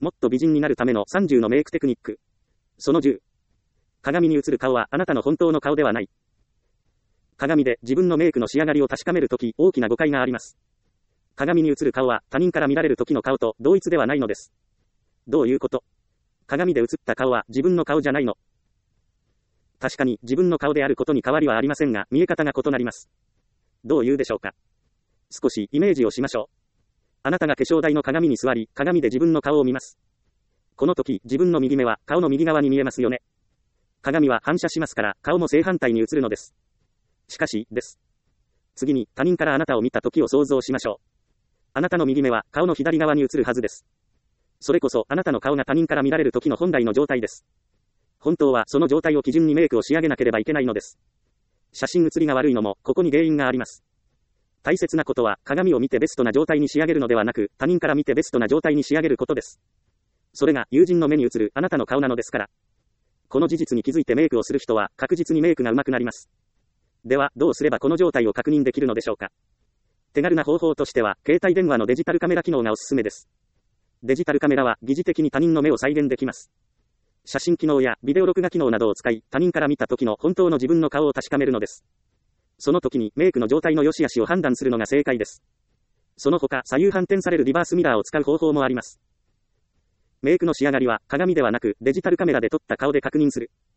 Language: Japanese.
もっと美人になるための30のメイクテクニック。その10。鏡に映る顔はあなたの本当の顔ではない。鏡で自分のメイクの仕上がりを確かめるとき、大きな誤解があります。鏡に映る顔は他人から見られる時の顔と同一ではないのです。どういうこと？鏡で映った顔は自分の顔じゃないの？確かに自分の顔であることに変わりはありませんが、見え方が異なります。どういうでしょうか？少しイメージをしましょう。あなたが化粧台の鏡に座り、鏡で自分の顔を見ます。この時、自分の右目は顔の右側に見えますよね。鏡は反射しますから、顔も正反対に映るのです。しかし、です。次に、他人からあなたを見た時を想像しましょう。あなたの右目は顔の左側に映るはずです。それこそ、あなたの顔が他人から見られる時の本来の状態です。本当はその状態を基準にメイクを仕上げなければいけないのです。写真写りが悪いのも、ここに原因があります。大切なことは、鏡を見てベストな状態に仕上げるのではなく、他人から見てベストな状態に仕上げることです。それが、友人の目に映るあなたの顔なのですから。この事実に気づいてメイクをする人は、確実にメイクが上手くなります。では、どうすればこの状態を確認できるのでしょうか。手軽な方法としては、携帯電話のデジタルカメラ機能がおすすめです。デジタルカメラは疑似的に他人の目を再現できます。写真機能やビデオ録画機能などを使い、他人から見た時の本当の自分の顔を確かめるのです。その時にメイクの状態の良し悪しを判断するのが正解です。その他、左右反転されるリバースミラーを使う方法もあります。メイクの仕上がりは鏡ではなくデジタルカメラで撮った顔で確認する。